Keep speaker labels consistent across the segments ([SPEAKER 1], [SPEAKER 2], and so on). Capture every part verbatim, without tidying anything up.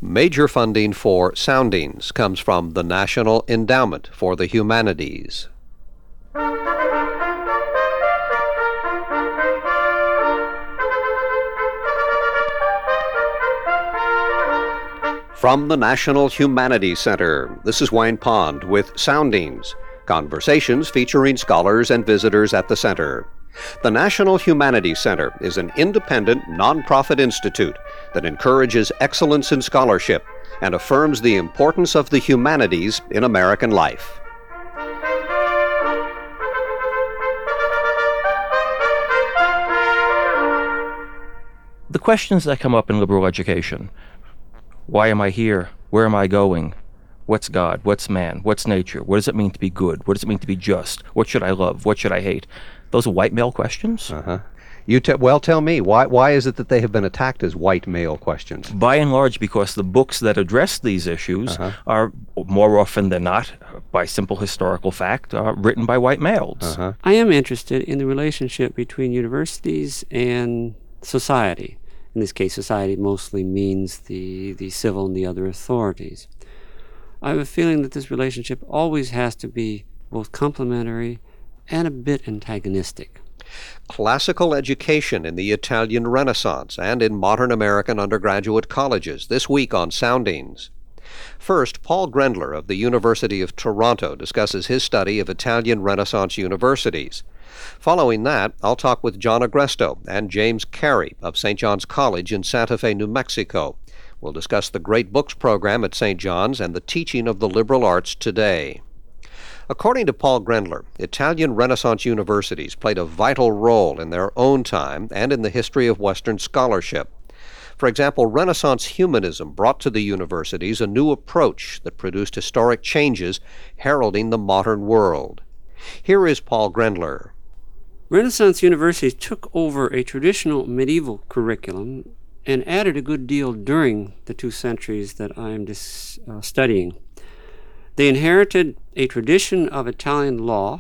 [SPEAKER 1] Major funding for Soundings comes from the National Endowment for the Humanities. From the National Humanities Center, this is Wayne Pond with Soundings, conversations featuring scholars and visitors at the center. The National Humanities Center is an independent, nonprofit institute that encourages excellence in scholarship and affirms the importance of the humanities in American life.
[SPEAKER 2] The questions that come up in liberal education: why am I here? Where am I going? What's God? What's man? What's nature? What does it mean to be good? What does it mean to be just? What should I love? What should I hate? Those are white male questions.
[SPEAKER 1] Uh-huh. You te- well, tell me, why why is it that they have been attacked as white male questions?
[SPEAKER 2] By and large, because the books that address these issues uh-huh. are, more often than not, by simple historical fact, uh, written by white males.
[SPEAKER 1] Uh-huh.
[SPEAKER 3] I am interested in the relationship between universities and society. In this case, society mostly means the, the civil and the other authorities. I have a feeling that this relationship always has to be both complementary and a bit antagonistic.
[SPEAKER 1] Classical education in the Italian Renaissance and in modern American undergraduate colleges, this week on Soundings. First, Paul Grendler of the University of Toronto discusses his study of Italian Renaissance universities. Following that, I'll talk with John Agresto and James Carey of Saint John's College in Santa Fe, New Mexico. We'll discuss the Great Books program at Saint John's and the teaching of the liberal arts today. According to Paul Grendler, Italian Renaissance universities played a vital role in their own time and in the history of Western scholarship. For example, Renaissance humanism brought to the universities a new approach that produced historic changes heralding the modern world. Here is Paul Grendler.
[SPEAKER 3] Renaissance universities took over a traditional medieval curriculum and added a good deal during the two centuries that I am dis, uh, studying. They inherited a tradition of Italian law,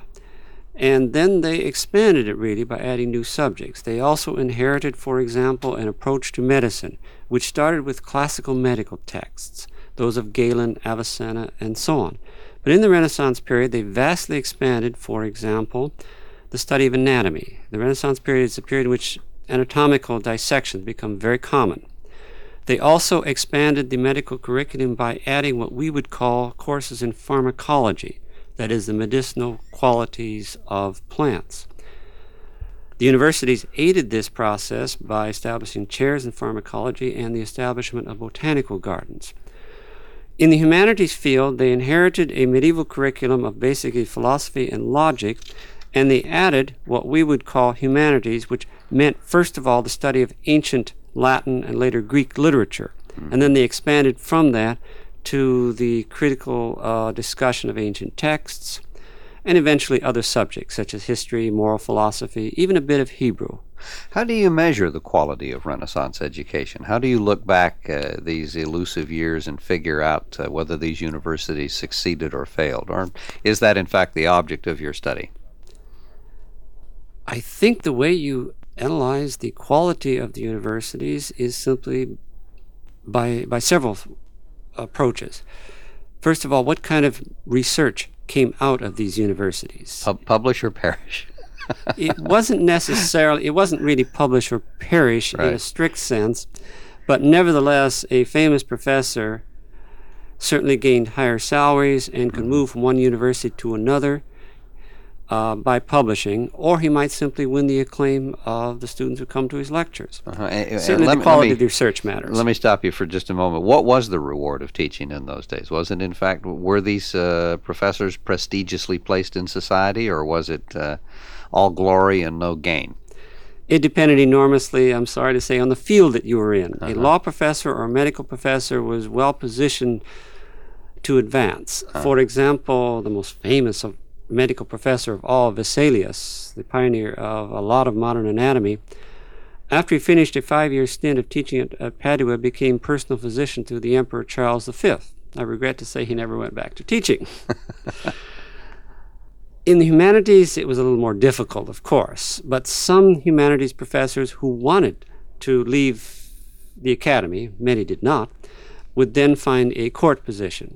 [SPEAKER 3] and then they expanded it really by adding new subjects. They also inherited, for example, an approach to medicine, which started with classical medical texts, those of Galen, Avicenna, and so on. But in the Renaissance period, they vastly expanded, for example, the study of anatomy. The Renaissance period is a period in which anatomical dissections become very common. They also expanded the medical curriculum by adding what we would call courses in pharmacology, that is, the medicinal qualities of plants. The universities aided this process by establishing chairs in pharmacology and the establishment of botanical gardens. In the humanities field, they inherited a medieval curriculum of basically philosophy and logic, and they added what we would call humanities, which meant, first of all, the study of ancient Latin and later Greek literature. Mm-hmm. And then they expanded from that to the critical uh, discussion of ancient texts, and eventually other subjects such as history, moral philosophy, even a bit of Hebrew.
[SPEAKER 4] How do you measure the quality of Renaissance education? How do you look back uh, these elusive years and figure out uh, whether these universities succeeded or failed? Or is that, in fact, the object of your study?
[SPEAKER 3] I think the way you analyze the quality of the universities is simply by by several approaches. First of all, what kind of research came out of these universities?
[SPEAKER 4] Pub- publish or perish?
[SPEAKER 3] It wasn't necessarily, it wasn't really publish or perish
[SPEAKER 4] right.
[SPEAKER 3] in a strict sense, but nevertheless, a famous professor certainly gained higher salaries and could move from one university to another Uh, by publishing, or he might simply win the acclaim of the students who come to his lectures.
[SPEAKER 4] Uh-huh. And,
[SPEAKER 3] Certainly
[SPEAKER 4] and
[SPEAKER 3] the quality
[SPEAKER 4] me,
[SPEAKER 3] of the research matters.
[SPEAKER 4] Let me stop you for just a moment. What was the reward of teaching in those days? Was it, in fact, were these uh, professors prestigiously placed in society, or was it uh, all glory and no gain?
[SPEAKER 3] It depended enormously, I'm sorry to say, on the field that you were in.
[SPEAKER 4] Uh-huh.
[SPEAKER 3] A law professor or a medical professor was well positioned to advance. Uh-huh. For example, the most famous of medical professor of all, Vesalius, the pioneer of a lot of modern anatomy, after he finished a five-year stint of teaching at, at Padua, became personal physician to the Emperor Charles the Fifth. I regret to say he never went back to teaching. In the humanities, it was a little more difficult, of course, but some humanities professors who wanted to leave the academy, many did not, would then find a court position.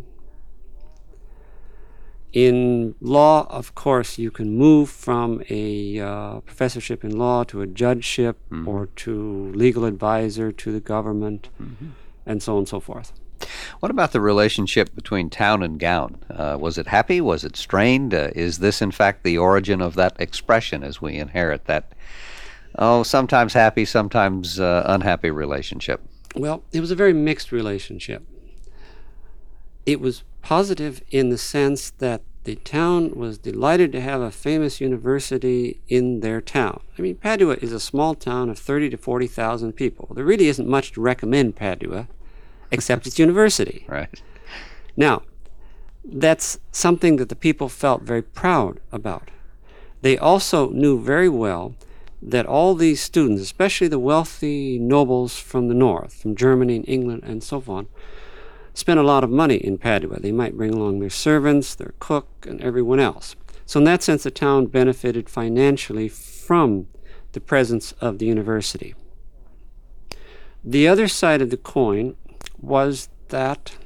[SPEAKER 3] In law, of course, you can move from a uh, professorship in law to a judgeship mm-hmm. or to legal advisor to the government, mm-hmm. and so on and so forth.
[SPEAKER 4] What about the relationship between town and gown? Uh, was it happy? Was it strained? Uh, is this, in fact, the origin of that expression as we inherit that, oh, sometimes happy, sometimes uh, unhappy relationship?
[SPEAKER 3] Well, it was a very mixed relationship. It was positive in the sense that the town was delighted to have a famous university in their town. I mean, Padua is a small town of thirty to forty thousand people. There really isn't much to recommend Padua, except its university.
[SPEAKER 4] Right.
[SPEAKER 3] Now, that's something that the people felt very proud about. They also knew very well that all these students, especially the wealthy nobles from the north, from Germany and England and so on, spent a lot of money in Padua. They might bring along their servants, their cook, and everyone else. So in that sense, the town benefited financially from the presence of the university. The other side of the coin was that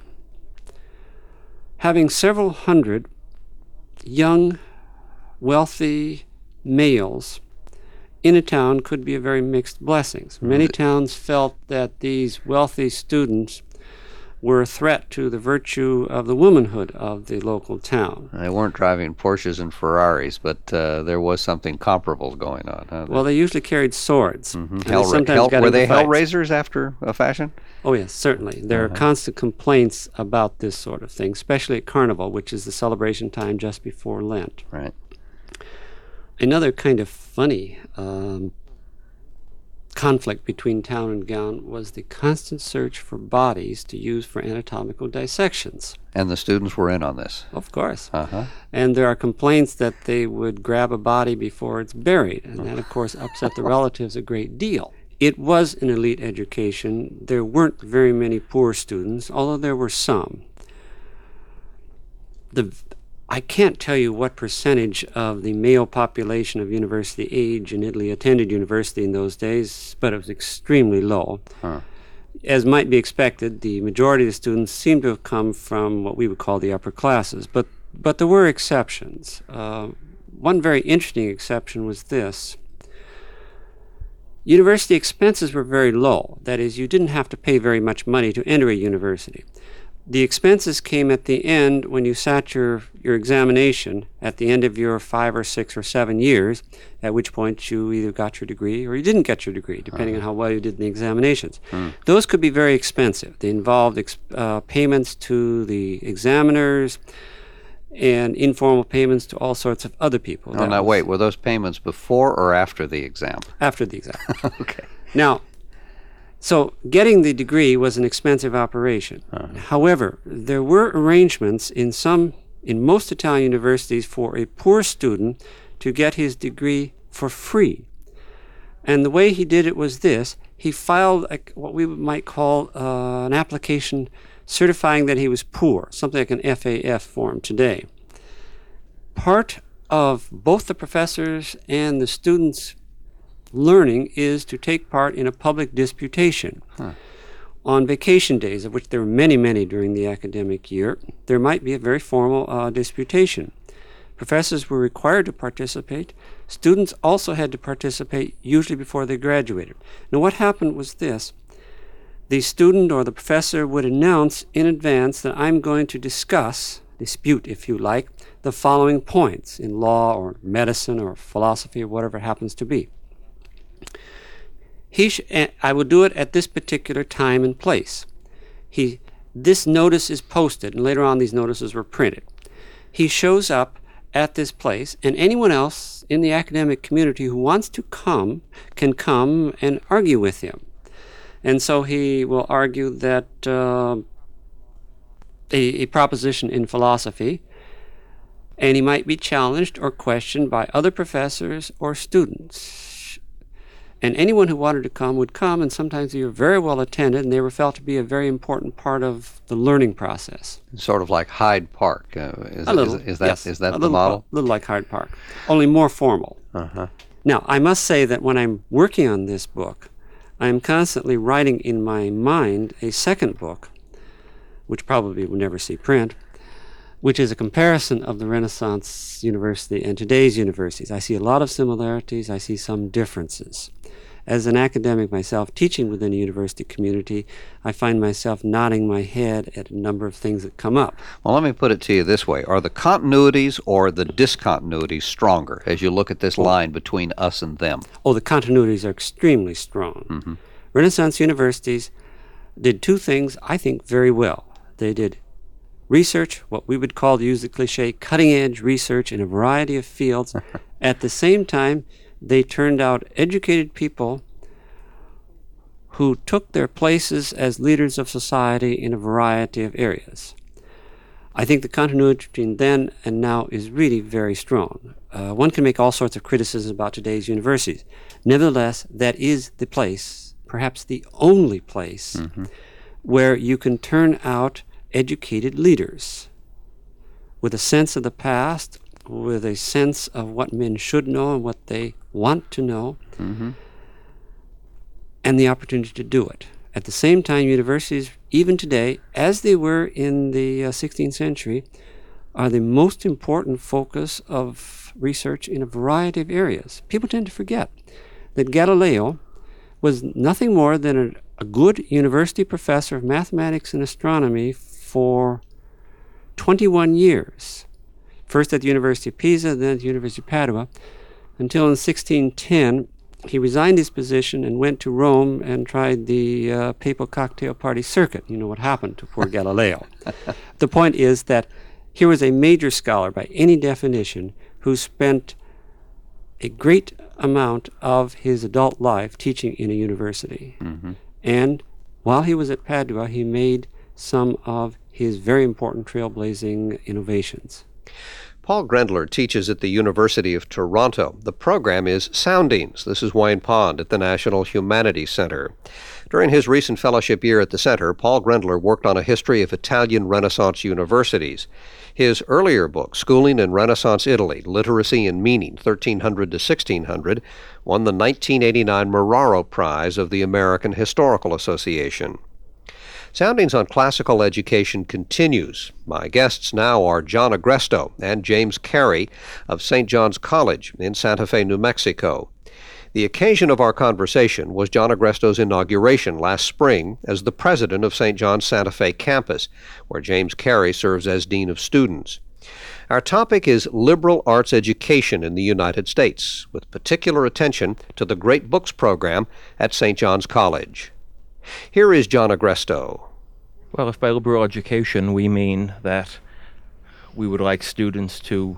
[SPEAKER 3] having several hundred young, wealthy males in a town could be a very mixed blessing. Many towns felt that these wealthy students were a threat to the virtue of the womanhood of the local town.
[SPEAKER 4] They weren't driving Porsches and Ferraris, but uh, there was something comparable going on. Huh?
[SPEAKER 3] Well, they usually carried swords.
[SPEAKER 4] Mm-hmm. Hell, they sometimes hell, got were they fights. Hellraisers after a fashion?
[SPEAKER 3] Oh, yes, certainly. There uh-huh. are constant complaints about this sort of thing, especially at Carnival, which is the celebration time just before Lent.
[SPEAKER 4] Right.
[SPEAKER 3] Another kind of funny um, conflict between town and gown was the constant search for bodies to use for anatomical dissections.
[SPEAKER 4] And the students were in on this?
[SPEAKER 3] Of course.
[SPEAKER 4] Uh-huh.
[SPEAKER 3] And there are complaints that they would grab a body before it's buried, and that, of course, upset the relatives a great deal. It was an elite education. There weren't very many poor students, although there were some. The I can't tell you what percentage of the male population of university age in Italy attended university in those days, but it was extremely low. Huh. As might be expected, the majority of the students seem to have come from what we would call the upper classes, but, but there were exceptions. Uh, one very interesting exception was this. University expenses were very low. That is, you didn't have to pay very much money to enter a university. The expenses came at the end when you sat your, your examination at the end of your five or six or seven years, at which point you either got your degree or you didn't get your degree, depending uh-huh. on how well you did in the examinations. Mm. Those could be very expensive. They involved ex- uh, payments to the examiners and informal payments to all sorts of other people.
[SPEAKER 4] Oh, now wait, were those payments before or after the exam?
[SPEAKER 3] After the exam.
[SPEAKER 4] Okay.
[SPEAKER 3] Now, so getting the degree was an expensive operation. Uh-huh. However, there were arrangements in some, in most Italian universities for a poor student to get his degree for free. And the way he did it was this. He filed a, what we might call uh, an application certifying that he was poor, something like an F A F form today. Part of both the professors and the students' learning is to take part in a public disputation. Huh. On vacation days, of which there were many, many during the academic year, there might be a very formal uh, disputation. Professors were required to participate. Students also had to participate, usually before they graduated. Now, what happened was this. The student or the professor would announce in advance that I'm going to discuss, dispute if you like, the following points in law or medicine or philosophy or whatever it happens to be. He sh- I will do it at this particular time and place. He, this notice is posted, and later on these notices were printed. He shows up at this place, and anyone else in the academic community who wants to come can come and argue with him. And so he will argue that uh, a, a proposition in philosophy, and he might be challenged or questioned by other professors or students. And anyone who wanted to come would come, and sometimes they were very well attended, and they were felt to be a very important part of the learning process.
[SPEAKER 4] Sort of like Hyde Park. Uh, is,
[SPEAKER 3] a little,
[SPEAKER 4] is, is that,
[SPEAKER 3] yes,
[SPEAKER 4] is that
[SPEAKER 3] a
[SPEAKER 4] the
[SPEAKER 3] little,
[SPEAKER 4] model?
[SPEAKER 3] A little like Hyde Park, only more formal.
[SPEAKER 4] Uh-huh.
[SPEAKER 3] Now, I must say that when I'm working on this book, I'm constantly writing in my mind a second book which probably will never see print, which is a comparison of the Renaissance University and today's universities. I see a lot of similarities. I see some differences. As an academic myself, teaching within a university community, I find myself nodding my head at a number of things that come up.
[SPEAKER 4] Well, let me put it to you this way. Are the continuities or the discontinuities stronger as you look at this line between us and them?
[SPEAKER 3] Oh, the continuities are extremely strong.
[SPEAKER 4] Mm-hmm.
[SPEAKER 3] Renaissance universities did two things, I think, very well. They did research, what we would call, to use the cliche, cutting-edge research in a variety of fields. At the same time, they turned out educated people who took their places as leaders of society in a variety of areas. I think the continuity between then and now is really very strong. Uh, one can make all sorts of criticisms about today's universities. Nevertheless, that is the place, perhaps the only place, mm-hmm. where you can turn out educated leaders with a sense of the past, with a sense of what men should know and what they want to know, mm-hmm. and the opportunity to do it. At the same time, universities, even today, as they were in the uh, sixteenth century, are the most important focus of research in a variety of areas. People tend to forget that Galileo was nothing more than a, a good university professor of mathematics and astronomy for twenty-one years. First at the University of Pisa, then at the University of Padua, until in sixteen ten he resigned his position and went to Rome and tried the uh, papal cocktail party circuit. You know what happened to poor Galileo. The point is that here was a major scholar by any definition who spent a great amount of his adult life teaching in a university. Mm-hmm. And while he was at Padua, he made some of his very important trailblazing innovations.
[SPEAKER 1] Paul Grendler teaches at the University of Toronto. The program is Soundings. This is Wayne Pond at the National Humanities Center. During his recent fellowship year at the center, Paul Grendler worked on a history of Italian Renaissance universities. His earlier book, Schooling in Renaissance Italy, Literacy and Meaning, thirteen hundred to sixteen hundred, won the nineteen eighty-nine Marraro Prize of the American Historical Association. Soundings on Classical Education continues. My guests now are John Agresto and James Carey of Saint John's College in Santa Fe, New Mexico. The occasion of our conversation was John Agresto's inauguration last spring as the president of Saint John's Santa Fe campus, where James Carey serves as dean of students. Our topic is liberal arts education in the United States, with particular attention to the Great Books program at Saint John's College. Here is John Agresto.
[SPEAKER 2] Well, if by liberal education we mean that we would like students to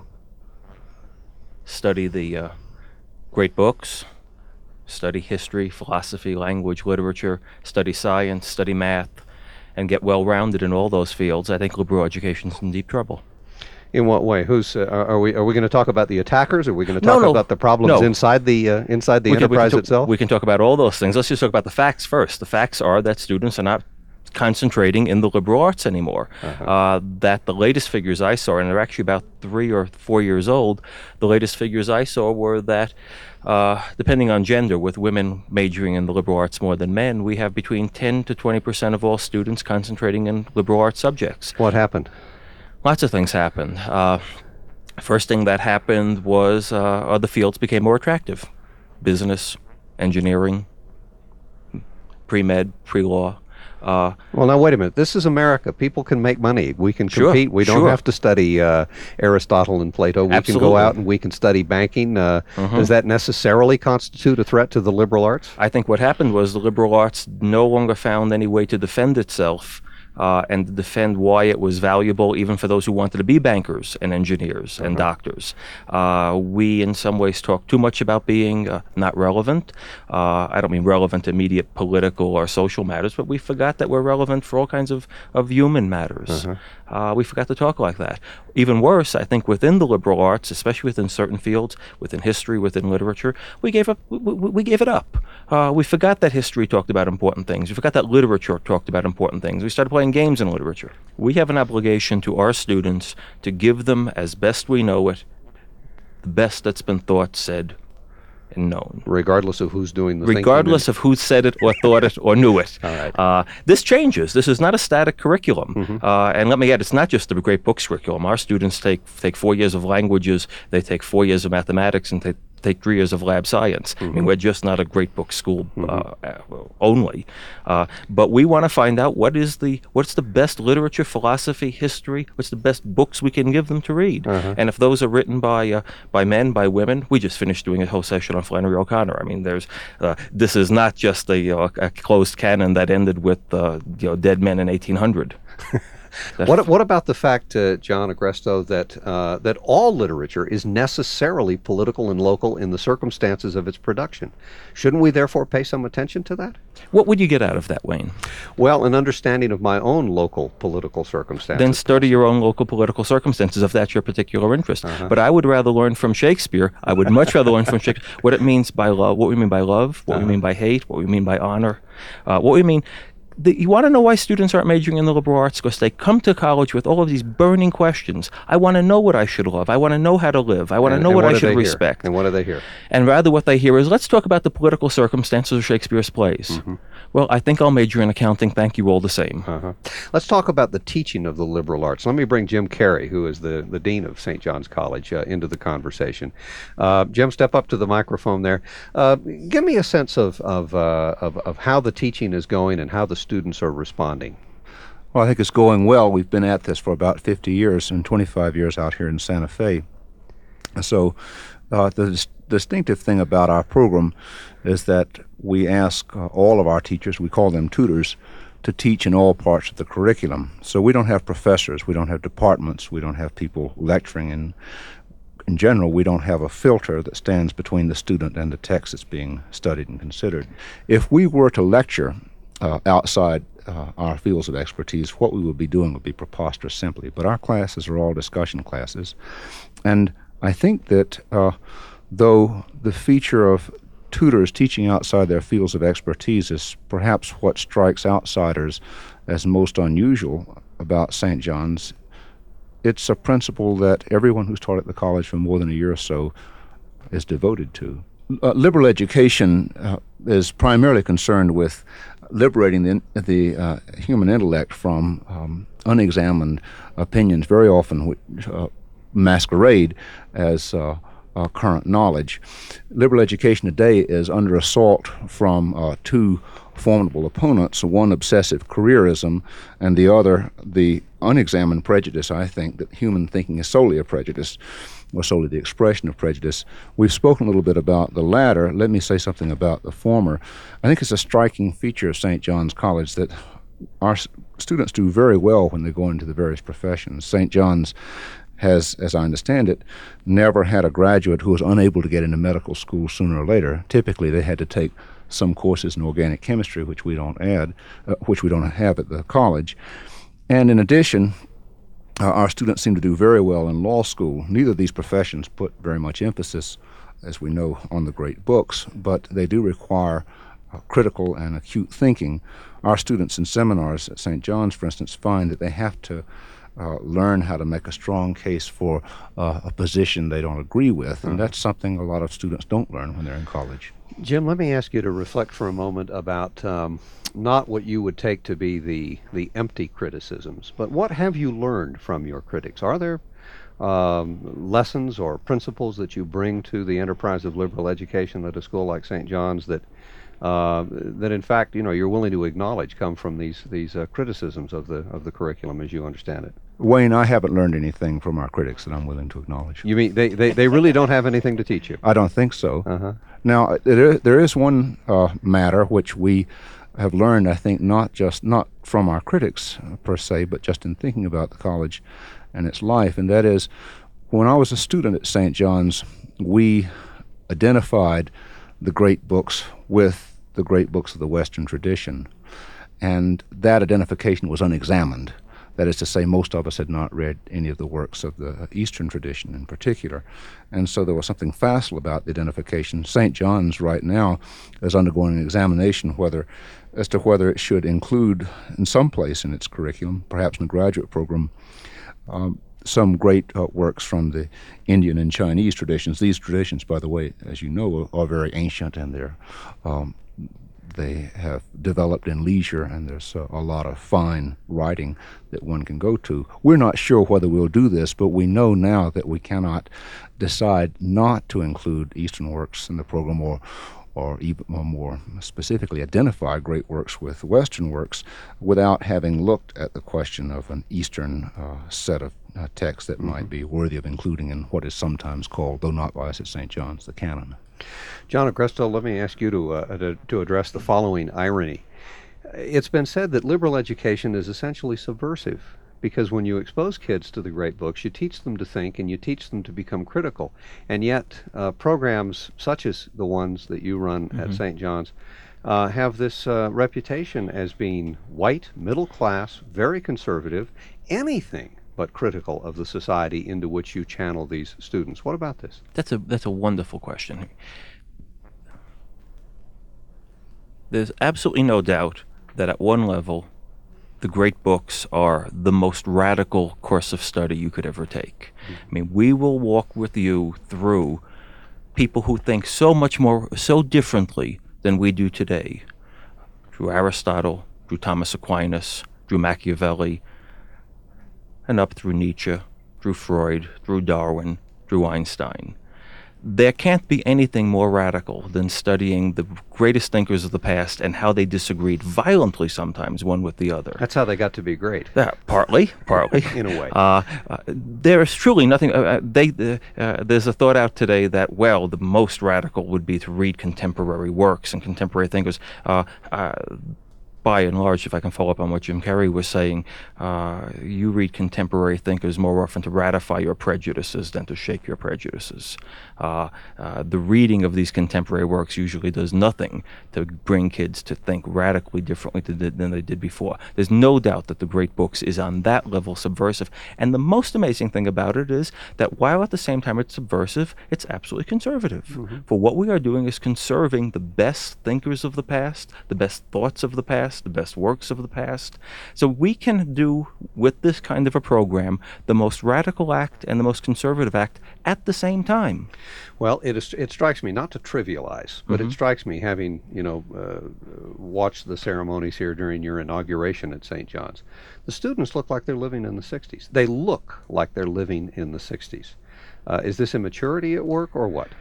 [SPEAKER 2] study the uh, great books, study history, philosophy, language, literature, study science, study math, and get well-rounded in all those fields, I think liberal education is in deep trouble.
[SPEAKER 1] In what way? Who's uh, are we? Are we going to talk about the attackers? Are we going to
[SPEAKER 2] no,
[SPEAKER 1] talk
[SPEAKER 2] no,
[SPEAKER 1] about the problems
[SPEAKER 2] no.
[SPEAKER 1] inside the uh, inside the
[SPEAKER 2] we
[SPEAKER 1] enterprise
[SPEAKER 2] can, we can
[SPEAKER 1] itself?
[SPEAKER 2] Talk, we can talk about all those things. Let's just talk about the facts first. The facts are that students are not concentrating in the liberal arts anymore. Uh-huh. Uh, that the latest figures I saw, and they're actually about three or four years old, the latest figures I saw were that, uh, depending on gender, with women majoring in the liberal arts more than men, we have between ten to twenty percent of all students concentrating in liberal arts subjects.
[SPEAKER 1] What happened?
[SPEAKER 2] Lots of things happened. Uh, First thing that happened was uh, other fields became more attractive. Business, engineering, pre-med, pre-law. Uh,
[SPEAKER 1] well, now, wait a minute. This is America. People can make money. We can
[SPEAKER 2] sure,
[SPEAKER 1] compete. We don't
[SPEAKER 2] sure.
[SPEAKER 1] have to study uh, Aristotle and Plato. We
[SPEAKER 2] Absolutely.
[SPEAKER 1] can go out and we can study banking. Uh, mm-hmm. Does that necessarily constitute a threat to the liberal arts?
[SPEAKER 2] I think what happened was the liberal arts no longer found any way to defend itself Uh, and to defend why it was valuable even for those who wanted to be bankers and engineers and uh-huh. doctors. Uh, we, in some ways, talk too much about being uh, not relevant. Uh, I don't mean relevant to immediate political or social matters, but we forgot that we're relevant for all kinds of, of human matters. Uh-huh. Uh, we forgot to talk like that. Even worse, I think within the liberal arts, especially within certain fields, within history, within literature, we gave up. We, we, we gave it up. Uh, we forgot that history talked about important things. We forgot that literature talked about important things. We started playing games in literature. We have an obligation to our students to give them, as best we know it, the best that's been thought, said, and known.
[SPEAKER 1] Regardless of who's doing the thinking.
[SPEAKER 2] Regardless of who said it or thought it or knew it.
[SPEAKER 1] All right.
[SPEAKER 2] Uh, this changes. This is not a static curriculum.
[SPEAKER 1] Mm-hmm.
[SPEAKER 2] Uh, and let me add, it's not just the great books curriculum. Our students take take four years of languages, they take four years of mathematics, and they take three years of lab science.
[SPEAKER 1] Mm-hmm.
[SPEAKER 2] I mean, we're just not a great book school uh, uh, only. Uh, but we want to find out what is the what's the best literature, philosophy, history, what's the best books we can give them to read.
[SPEAKER 1] Uh-huh.
[SPEAKER 2] And if those are written by uh, by men, by women, we just finished doing a whole session on Flannery O'Connor. I mean, there's uh, this is not just a, uh, a closed canon that ended with uh, you know, dead men in eighteen hundred.
[SPEAKER 1] What what about the fact, uh, John Agresto, that uh, that all literature is necessarily political and local in the circumstances of its production? Shouldn't we therefore pay some attention to that?
[SPEAKER 2] What would you get out of that, Wayne?
[SPEAKER 1] Well, an understanding of my own local political circumstances.
[SPEAKER 2] Then study your own local political circumstances if that's your particular interest.
[SPEAKER 1] Uh-huh.
[SPEAKER 2] But I would rather learn from Shakespeare. I would much rather learn from Shakespeare what it means by love, what we mean by love, what
[SPEAKER 1] Uh-huh.
[SPEAKER 2] we mean by hate, what we mean by honor, uh, what we mean. The, you want to know why students aren't majoring in the liberal arts? Because they come to college with all of these burning questions. I want to know what I should love. I want to know how to live. I want to
[SPEAKER 1] And-
[SPEAKER 2] know
[SPEAKER 1] and
[SPEAKER 2] what, I
[SPEAKER 1] do
[SPEAKER 2] should
[SPEAKER 1] they hear?
[SPEAKER 2] respect.
[SPEAKER 1] And what do they hear?
[SPEAKER 2] And rather what they hear is, let's talk about the political circumstances of Shakespeare's plays.
[SPEAKER 1] Mm-hmm.
[SPEAKER 2] Well, I think I'll major in accounting. Thank you all the same.
[SPEAKER 1] Uh-huh. Let's talk about the teaching of the liberal arts. Let me bring Jim Carey, who is the, the dean of Saint John's College, uh, into the conversation. Uh, Jim, step up to the microphone there. Uh, give me a sense of of, uh, of of how the teaching is going and how the students are responding.
[SPEAKER 5] Well, I think it's going well. We've been at this for about fifty years and twenty-five years out here in Santa Fe. So uh, the dis- distinctive thing about our program is that we ask uh, all of our teachers, we call them tutors, to teach in all parts of the curriculum. So we don't have professors, we don't have departments, we don't have people lecturing. And in general, we don't have a filter that stands between the student and the text that's being studied and considered. If we were to lecture uh, outside uh, our fields of expertise, what we would be doing would be preposterous simply. But our classes are all discussion classes. And I think that uh, though the feature of tutors teaching outside their fields of expertise is perhaps what strikes outsiders as most unusual about Saint John's, it's a principle that everyone who's taught at the college for more than a year or so is devoted to. Uh, liberal education uh, is primarily concerned with liberating the, the uh, human intellect from um, unexamined opinions, very often which uh, masquerade as uh, uh, current knowledge. Liberal education today is under assault from uh, two formidable opponents, one obsessive careerism and the other the unexamined prejudice, I think, that human thinking is solely a prejudice, or solely the expression of prejudice. We've spoken a little bit about the latter. Let me say something about the former. I think it's a striking feature of Saint John's College that our s- students do very well when they go into the various professions. Saint John's has, as I understand it, never had a graduate who was unable to get into medical school sooner or later. Typically, they had to take some courses in organic chemistry, which we don't add, uh, which we don't have at the college. And in addition, uh, our students seem to do very well in law school. Neither of these professions put very much emphasis, as we know, on the great books, but they do require uh, critical and acute thinking. Our students in seminars at Saint John's, for instance, find that they have to uh, learn how to make a strong case for uh, a position they don't agree with, and that's something a lot of students don't learn when they're in college.
[SPEAKER 1] Jim, let me ask you to reflect for a moment about um, not what you would take to be the, the empty criticisms, but what have you learned from your critics? Are there um, lessons or principles that you bring to the enterprise of liberal education at a school like Saint John's that uh, that in fact, you know, you're willing to acknowledge come from these these uh, criticisms of the of the curriculum as you understand it?
[SPEAKER 5] Wayne, I haven't learned anything from our critics that I'm willing to acknowledge.
[SPEAKER 1] You mean they, they, they really don't have anything to teach you?
[SPEAKER 5] I don't think so.
[SPEAKER 1] Uh-huh.
[SPEAKER 5] Now, there is, there is one uh, matter which we have learned, I think, not just not from our critics uh, per se, but just in thinking about the college and its life, and that is, when I was a student at Saint John's, we identified the great books with the great books of the Western tradition, and that identification was unexamined. That is to say, most of us had not read any of the works of the Eastern tradition in particular. And so there was something facile about the identification. Saint John's right now is undergoing an examination whether, as to whether it should include in some place in its curriculum, perhaps in the graduate program, um, some great uh, works from the Indian and Chinese traditions. These traditions, by the way, as you know, are, are very ancient, and they're um, they have developed in leisure, and there's uh, a lot of fine writing that one can go to. We're not sure whether we'll do this, but we know now that we cannot decide not to include Eastern works in the program, or or even or more specifically identify great works with Western works without having looked at the question of an Eastern uh, set of uh, texts that mm-hmm. might be worthy of including in what is sometimes called, though not by us at Saint John's, the canon.
[SPEAKER 1] John Agreste, let me ask you to, uh, to, to address the following irony. It's been said that liberal education is essentially subversive, because when you expose kids to the great books, you teach them to think and you teach them to become critical. And yet, uh, programs such as the ones that you run mm-hmm. at Saint John's uh, have this uh, reputation as being white, middle class, very conservative, anything but critical of the society into which you channel these students. What about this?
[SPEAKER 2] That's a that's a wonderful question. There's absolutely no doubt that at one level, the great books are the most radical course of study you could ever take. Mm-hmm. I mean, we will walk with you through people who think so much more, so differently than we do today. Through Aristotle, through Thomas Aquinas, through Machiavelli, and up through Nietzsche, through Freud, through Darwin, through Einstein. There can't be anything more radical than studying the greatest thinkers of the past and how they disagreed violently sometimes one with the other.
[SPEAKER 1] That's how they got to be great.
[SPEAKER 2] Uh, partly, partly.
[SPEAKER 1] In a way.
[SPEAKER 2] Uh, uh, there is truly nothing. Uh, they, uh, there's a thought out today that, well, the most radical would be to read contemporary works and contemporary thinkers. Uh, uh, By and large, if I can follow up on what Jim Carrey was saying, uh, you read contemporary thinkers more often to ratify your prejudices than to shake your prejudices. Uh, uh, the reading of these contemporary works usually does nothing to bring kids to think radically differently to the, than they did before. There's no doubt that the great books is on that level subversive. And the most amazing thing about it is that while at the same time it's subversive, it's absolutely conservative. Mm-hmm. For what we are doing is conserving the best thinkers of the past, the best thoughts of the past, the best works of the past. So we can do with this kind of a program the most radical act and the most conservative act at the same time.
[SPEAKER 1] Well, it is, it strikes me, not to trivialize, but mm-hmm. it strikes me, having you know uh, watched the ceremonies here during your inauguration at Saint John's, the students look like they're living in the sixties. They look like they're living in the sixties. Uh, is this immaturity at work or what?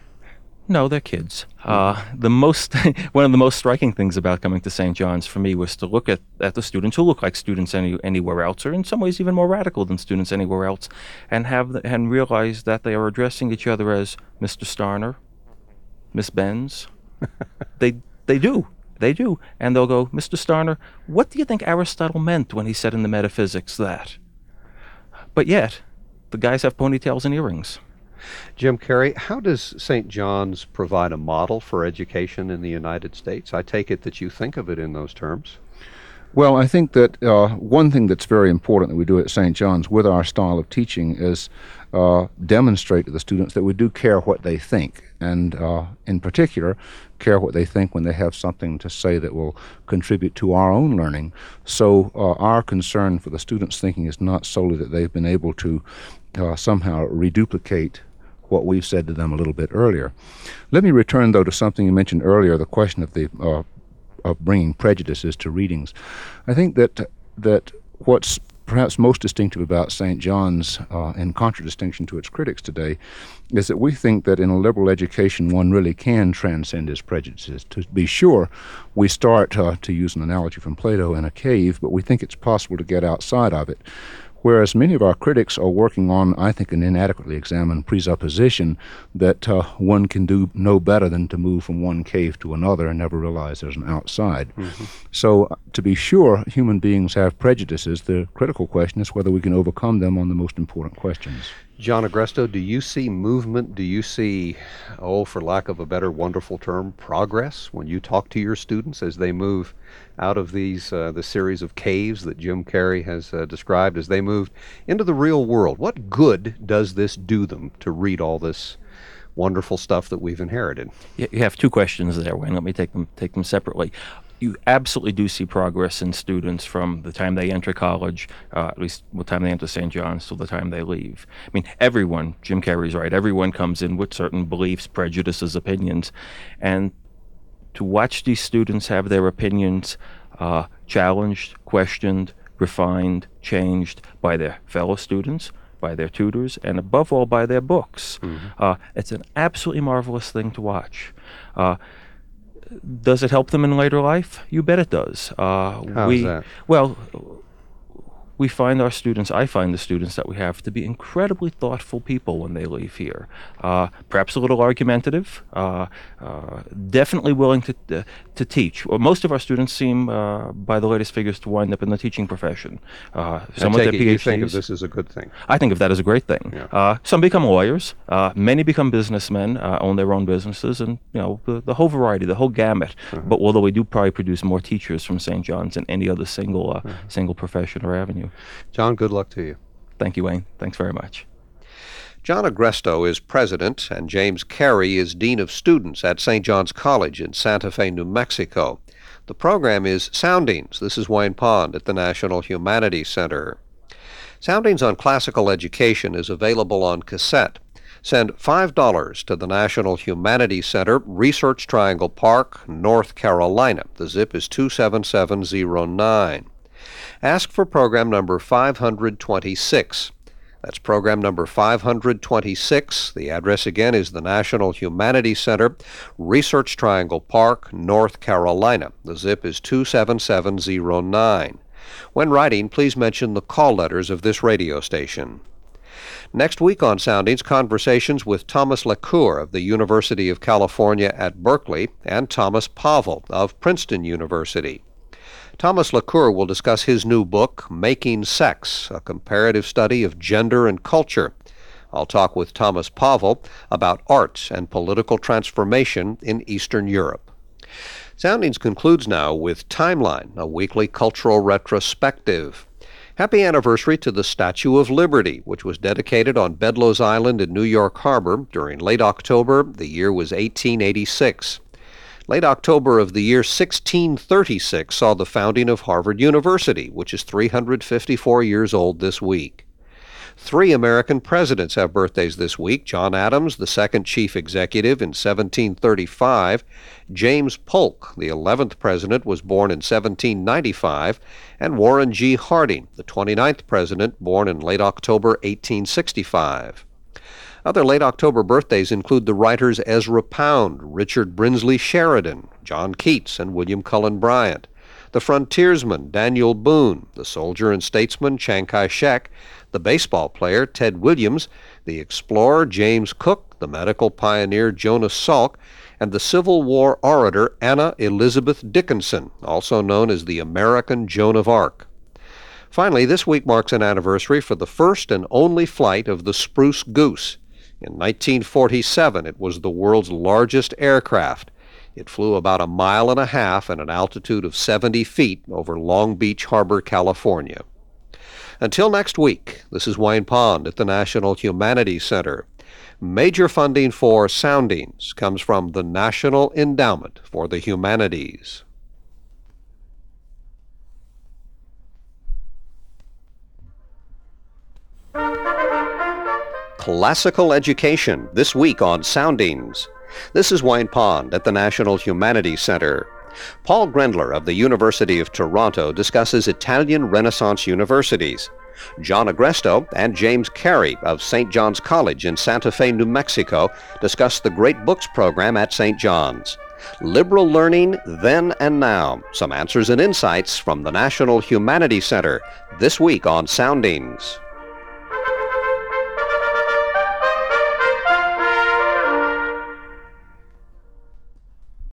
[SPEAKER 2] No, they're kids. Uh, the most, one of the most striking things about coming to Saint John's for me was to look at, at the students who look like students any, anywhere else, or in some ways even more radical than students anywhere else, and have the, and realize that they are addressing each other as Mister Starner, Miss Benz. they they do. They do. And they'll go, Mister Starner, what do you think Aristotle meant when he said in the Metaphysics that? But yet, the guys have ponytails and earrings.
[SPEAKER 1] Jim Carrey, how does Saint John's provide a model for education in the United States? I take it that you think of it in those terms.
[SPEAKER 5] Well, I think that uh, one thing that's very important that we do at Saint John's with our style of teaching is uh, demonstrate to the students that we do care what they think, and uh, in particular, care what they think when they have something to say that will contribute to our own learning. So uh, our concern for the students' thinking is not solely that they've been able to uh, somehow reduplicate what we've said to them a little bit earlier. Let me return, though, to something you mentioned earlier, the question of the uh, of bringing prejudices to readings. I think that that what's perhaps most distinctive about Saint John's, uh, in contradistinction to its critics today, is that we think that in a liberal education one really can transcend its prejudices. To be sure, we start, uh, to use an analogy from Plato, in a cave, but we think it's possible to get outside of it. Whereas many of our critics are working on, I think, an inadequately examined presupposition that uh, one can do no better than to move from one cave to another and never realize there's an outside. Mm-hmm. So, uh, to be sure, human beings have prejudices. The critical question is whether we can overcome them on the most important questions.
[SPEAKER 1] John Agreste, do you see movement? Do you see, oh, for lack of a better wonderful term, progress when you talk to your students as they move out of these uh, the series of caves that Jim Carrey has uh, described, as they move into the real world? What good does this do them to read all this wonderful stuff that we've inherited?
[SPEAKER 2] You have two questions there, Wayne. Let me take them take them separately. you absolutely do see progress in students from the time they enter college, uh, at least the time they enter Saint John's, till the time they leave. I mean, everyone, Jim Carrey's right, everyone comes in with certain beliefs, prejudices, opinions, and to watch these students have their opinions uh, challenged, questioned, refined, changed by their fellow students, by their tutors, and above all by their books. Mm-hmm. Uh, it's an absolutely marvelous thing to watch. Uh, does it help them in later life? You bet it does. Uh,
[SPEAKER 1] How
[SPEAKER 2] we,
[SPEAKER 1] is that?
[SPEAKER 2] Well, we find our students, I find the students that we have to be incredibly thoughtful people when they leave here. Uh, perhaps a little argumentative, uh, uh, definitely willing to uh, to teach. Well, most of our students seem, uh, by the latest figures, to wind up in the teaching profession. Uh, some
[SPEAKER 1] I
[SPEAKER 2] with
[SPEAKER 1] take
[SPEAKER 2] their
[SPEAKER 1] it
[SPEAKER 2] PhDs.
[SPEAKER 1] you think of this as a good thing.
[SPEAKER 2] I think of that as a great thing.
[SPEAKER 1] Yeah.
[SPEAKER 2] Uh, some become lawyers. Uh, many become businessmen, uh, own their own businesses, and you know the, the whole variety, the whole gamut.
[SPEAKER 1] Uh-huh.
[SPEAKER 2] But although we do probably produce more teachers from Saint John's than any other single uh, uh-huh. single profession or avenue.
[SPEAKER 1] John, good luck to you.
[SPEAKER 2] Thank you, Wayne. Thanks very much.
[SPEAKER 1] John Agresto is president, and James Carey is dean of students at Saint John's College in Santa Fe, New Mexico. The program is Soundings. This is Wayne Pond at the National Humanities Center. Soundings on Classical Education is available on cassette. Send five dollars to the National Humanities Center, Research Triangle Park, North Carolina. The zip is two seven seven zero nine. Ask for program number five hundred twenty-six. That's program number five hundred twenty-six. The address again is the National Humanities Center, Research Triangle Park, North Carolina. The zip is two seven seven zero nine. When writing, please mention the call letters of this radio station. Next week on Soundings, conversations with Thomas LaCour of the University of California at Berkeley and Thomas Pavel of Princeton University. Thomas LaCour will discuss his new book, Making Sex, a comparative study of gender and culture. I'll talk with Thomas Pavel about art and political transformation in Eastern Europe. Soundings concludes now with Timeline, a weekly cultural retrospective. Happy anniversary to the Statue of Liberty, which was dedicated on Bedloes Island in New York Harbor during late October. The year was eighteen eighty-six. Late October of the year sixteen thirty-six saw the founding of Harvard University, which is three hundred fifty-four years old this week. Three American presidents have birthdays this week. John Adams, the second chief executive, in seventeen thirty-five. James Polk, the eleventh president, was born in seventeen ninety-five. And Warren G. Harding, the twenty-ninth president, born in late October eighteen sixty-five. Other late October birthdays include the writers Ezra Pound, Richard Brinsley Sheridan, John Keats, and William Cullen Bryant, the frontiersman Daniel Boone, the soldier and statesman Chiang Kai-shek, the baseball player Ted Williams, the explorer James Cook, the medical pioneer Jonas Salk, and the Civil War orator Anna Elizabeth Dickinson, also known as the American Joan of Arc. Finally, this week marks an anniversary for the first and only flight of the Spruce Goose. In nineteen forty-seven, it was the world's largest aircraft. It flew about a mile and a half at an altitude of seventy feet over Long Beach Harbor, California. Until next week, this is Wayne Pond at the National Humanities Center. Major funding for Soundings comes from the National Endowment for the Humanities. Classical Education, this week on Soundings. This is Wayne Pond at the National Humanities Center. Paul Grendler of the University of Toronto discusses Italian Renaissance universities. John Agresto and James Carey of Saint John's College in Santa Fe, New Mexico, discuss the Great Books program at Saint John's. Liberal Learning Then and Now, some answers and insights from the National Humanities Center, this week on Soundings.